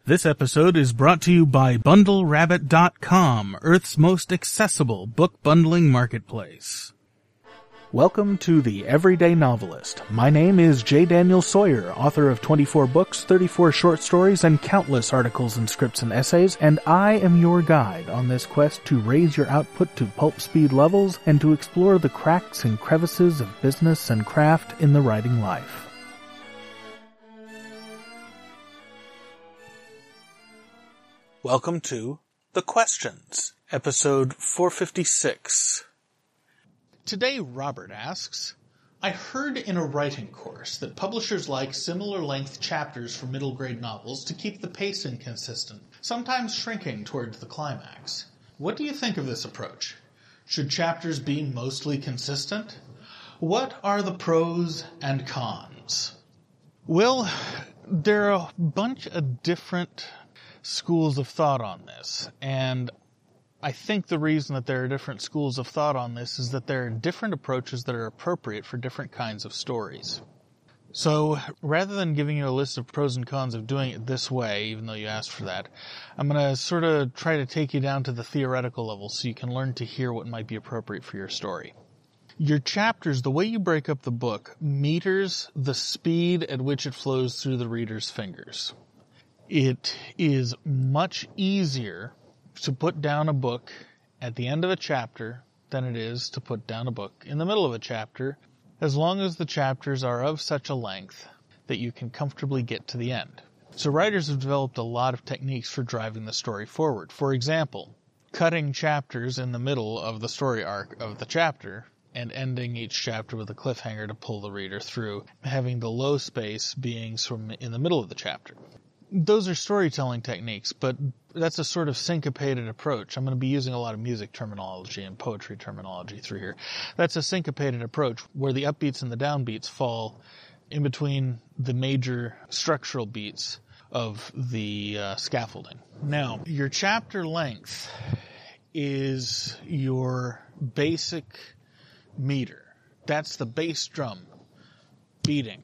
This episode is brought to you by BundleRabbit.com, Earth's most accessible book bundling marketplace. Welcome to The Everyday Novelist. My name is J. Daniel Sawyer, author of 24 books, 34 short stories, and countless articles and scripts and essays, and I am your guide on this quest to raise your output to pulp speed levels and to explore the cracks and crevices of business and craft in the writing life. Welcome to The Questions, episode 456. Today, Robert asks, I heard in a writing course that publishers like similar-length chapters for middle-grade novels to keep the pacing consistent, sometimes shrinking towards the climax. What do you think of this approach? Should chapters be mostly consistent? What are the pros and cons? Well, there are a bunch of different schools of thought on this, and I think the reason that there are different schools of thought on this is that there are different approaches that are appropriate for different kinds of stories. So, rather than giving you a list of pros and cons of doing it this way, even though you asked for that, I'm going to sort of try to take you down to the theoretical level so you can learn to hear what might be appropriate for your story. Your chapters, the way you break up the book, meters the speed at which it flows through the reader's fingers. It is much easier to put down a book at the end of a chapter than it is to put down a book in the middle of a chapter, as long as the chapters are of such a length that you can comfortably get to the end. So writers have developed a lot of techniques for driving the story forward. For example, cutting chapters in the middle of the story arc of the chapter and ending each chapter with a cliffhanger to pull the reader through, having the low space being in the middle of the chapter. Those are storytelling techniques, but that's a sort of syncopated approach. I'm going to be using a lot of music terminology and poetry terminology through here. That's a syncopated approach where the upbeats and the downbeats fall in between the major structural beats of the scaffolding. Now, your chapter length is your basic meter. That's the bass drum beating.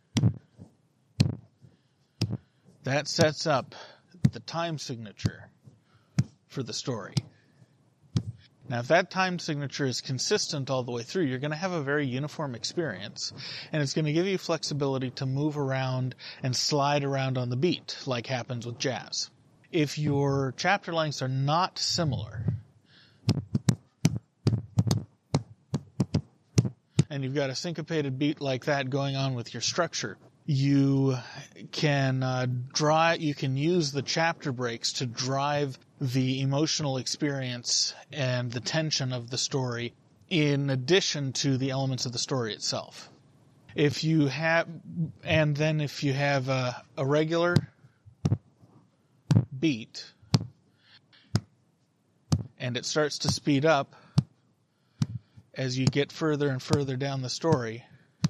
That sets up the time signature for the story. Now, if that time signature is consistent all the way through, you're going to have a very uniform experience, and it's going to give you flexibility to move around and slide around on the beat, like happens with jazz. If your chapter lengths are not similar, and you've got a syncopated beat like that going on with your structure, you can use the chapter breaks to drive the emotional experience and the tension of the story in addition to the elements of the story itself. If you have a regular beat and it starts to speed up as you get further and further down the story,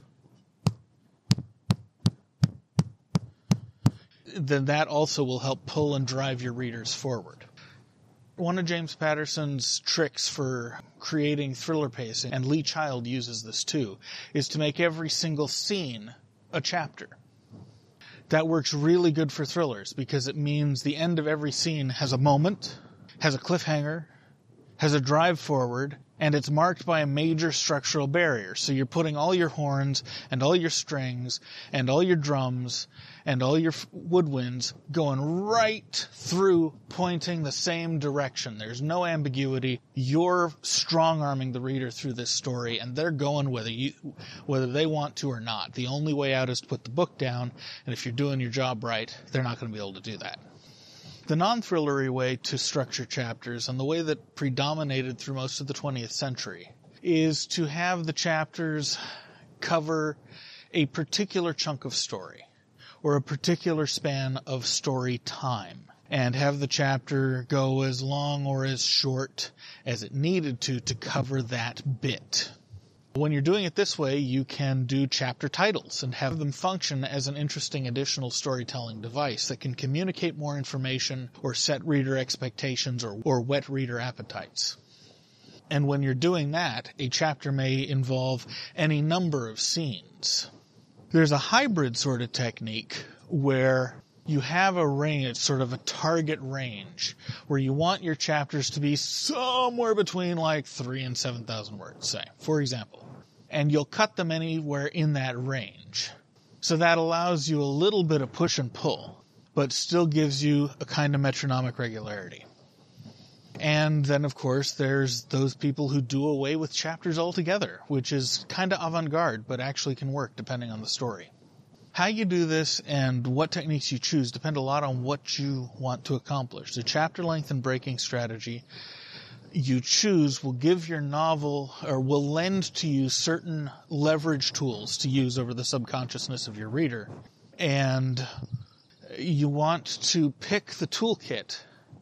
then that also will help pull and drive your readers forward. One of James Patterson's tricks for creating thriller pacing, and Lee Child uses this too, is to make every single scene a chapter. That works really good for thrillers because it means the end of every scene has a moment, has a cliffhanger, has a drive forward, and it's marked by a major structural barrier. So you're putting all your horns and all your strings and all your drums and all your woodwinds going right through, pointing the same direction. There's no ambiguity. You're strong-arming the reader through this story, and they're going whether they want to or not. The only way out is to put the book down, and if you're doing your job right, they're not going to be able to do that. The non-thrillery way to structure chapters, and the way that predominated through most of the 20th century, is to have the chapters cover a particular chunk of story, or a particular span of story time, and have the chapter go as long or as short as it needed to cover that bit. When you're doing it this way, you can do chapter titles and have them function as an interesting additional storytelling device that can communicate more information or set reader expectations or whet reader appetites. And when you're doing that, a chapter may involve any number of scenes. There's a hybrid sort of technique where you have a range, sort of a target range, where you want your chapters to be somewhere between like 3,000 and 7,000 words, say, for example. And you'll cut them anywhere in that range. So that allows you a little bit of push and pull, but still gives you a kind of metronomic regularity. And then, of course, there's those people who do away with chapters altogether, which is kind of avant-garde, but actually can work depending on the story. How you do this and what techniques you choose depend a lot on what you want to accomplish. The chapter length and breaking strategy you choose will give your novel, or will lend to you certain leverage tools to use over the subconsciousness of your reader. And you want to pick the toolkit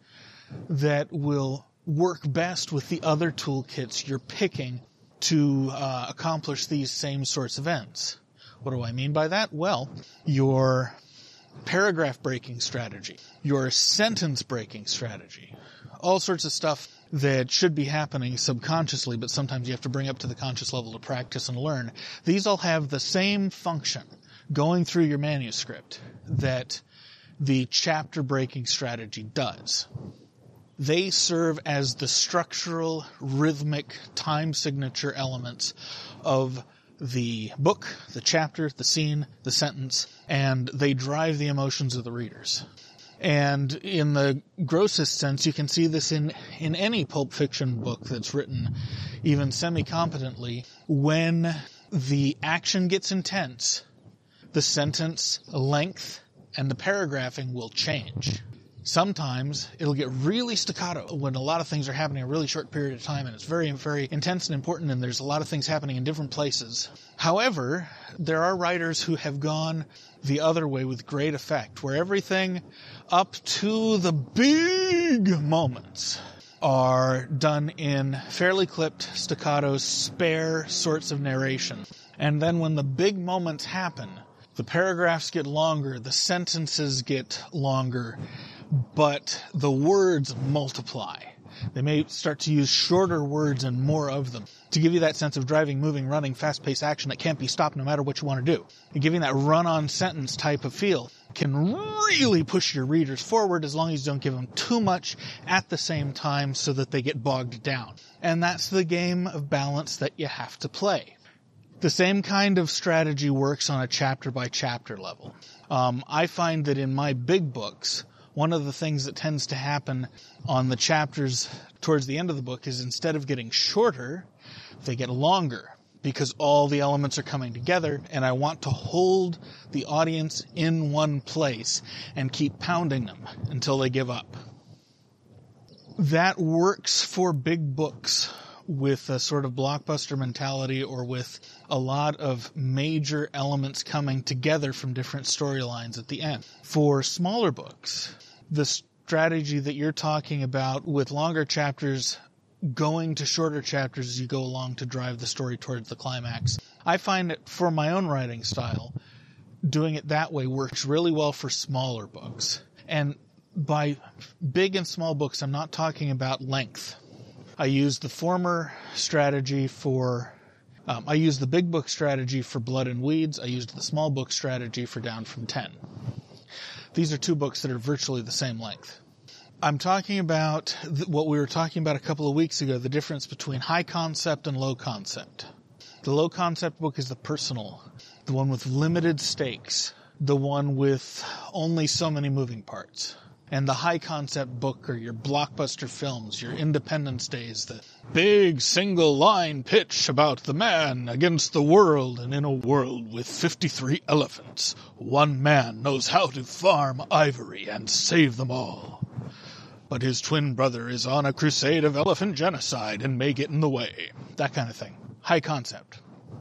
that will work best with the other toolkits you're picking to accomplish these same sorts of ends. What do I mean by that? Well, your paragraph breaking strategy, your sentence breaking strategy, all sorts of stuff that should be happening subconsciously, but sometimes you have to bring up to the conscious level to practice and learn. These all have the same function going through your manuscript that the chapter breaking strategy does. They serve as the structural, rhythmic, time signature elements of the book, the chapter, the scene, the sentence, and they drive the emotions of the readers. And in the grossest sense, you can see this in any pulp fiction book that's written even semi-competently. When the action gets intense, the sentence length and the paragraphing will change. Sometimes it'll get really staccato when a lot of things are happening in a really short period of time, and it's very, very intense and important, and there's a lot of things happening in different places. However, there are writers who have gone the other way with great effect, where everything up to the big moments are done in fairly clipped, staccato, spare sorts of narration. And then when the big moments happen, the paragraphs get longer, the sentences get longer, but the words multiply. They may start to use shorter words and more of them to give you that sense of driving, moving, running, fast-paced action that can't be stopped no matter what you want to do. And giving that run-on sentence type of feel can really push your readers forward as long as you don't give them too much at the same time so that they get bogged down. And that's the game of balance that you have to play. The same kind of strategy works on a chapter-by-chapter level. I find that in my big books, one of the things that tends to happen on the chapters towards the end of the book is instead of getting shorter, they get longer because all the elements are coming together, and I want to hold the audience in one place and keep pounding them until they give up. That works for big books with a sort of blockbuster mentality or with a lot of major elements coming together from different storylines at the end. For smaller books, the strategy that you're talking about with longer chapters going to shorter chapters as you go along to drive the story towards the climax. I find that for my own writing style, doing it that way works really well for smaller books. And by big and small books, I'm not talking about length. I use the former strategy for, I used the big book strategy for Blood and Weeds. I used the small book strategy for Down from 10. These are two books that are virtually the same length. I'm talking about what we were talking about a couple of weeks ago, the difference between high concept and low concept. The low concept book is the personal, the one with limited stakes, the one with only so many moving parts. And the high concept book are your blockbuster films, your Independence Days, the big single line pitch about the man against the world, and in a world with 53 elephants, one man knows how to farm ivory and save them all. But his twin brother is on a crusade of elephant genocide and may get in the way. That kind of thing. High concept.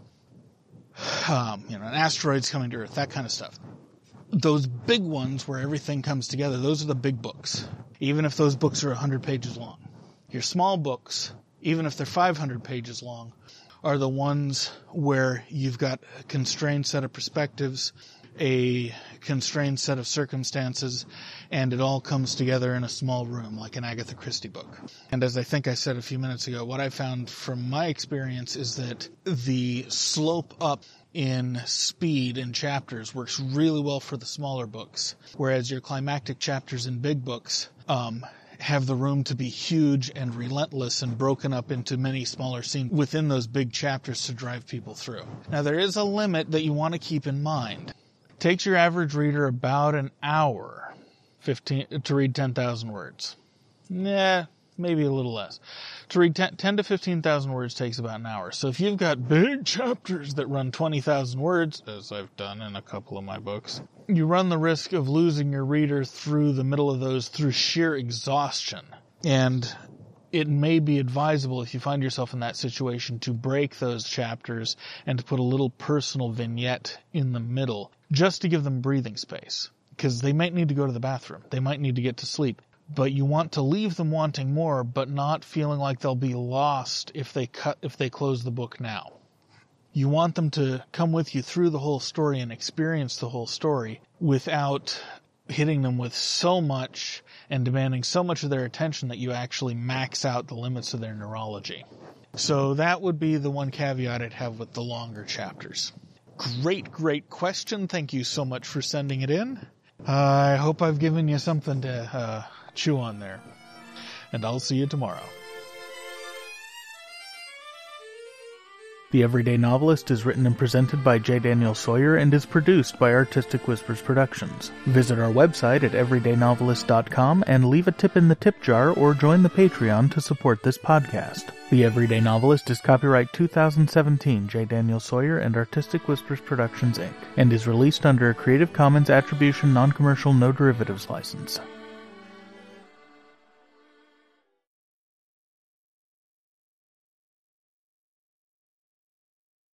An asteroid's coming to Earth, that kind of stuff. Those big ones where everything comes together, those are the big books, even if those books are 100 pages long. Your small books, even if they're 500 pages long, are the ones where you've got a constrained set of perspectives, a constrained set of circumstances, and it all comes together in a small room, like an Agatha Christie book. And as I think I said a few minutes ago, what I found from my experience is that the slope up in speed in chapters works really well for the smaller books, whereas your climactic chapters in big books have the room to be huge and relentless and broken up into many smaller scenes within those big chapters to drive people through. Now, there is a limit that you want to keep in mind. It takes your average reader about an hour to read 10,000 words. Maybe a little less. To read 10 to 15,000 words takes about an hour. So if you've got big chapters that run 20,000 words, as I've done in a couple of my books, you run the risk of losing your reader through the middle of those through sheer exhaustion. And it may be advisable, if you find yourself in that situation, to break those chapters and to put a little personal vignette in the middle, just to give them breathing space. Because they might need to go to the bathroom. They might need to get to sleep. But you want to leave them wanting more, but not feeling like they'll be lost if they close the book now. You want them to come with you through the whole story and experience the whole story without hitting them with so much and demanding so much of their attention that you actually max out the limits of their neurology. So that would be the one caveat I'd have with the longer chapters. Great question. Thank you so much for sending it in. I hope I've given you something to chew on there. And I'll see you tomorrow. The Everyday Novelist is written and presented by J. Daniel Sawyer and is produced by Artistic Whispers Productions. Visit our website at everydaynovelist.com and leave a tip in the tip jar or join the Patreon to support this podcast. The Everyday Novelist is copyright 2017 J. Daniel Sawyer and Artistic Whispers Productions, Inc., and is released under a Creative Commons Attribution Non-Commercial No Derivatives license.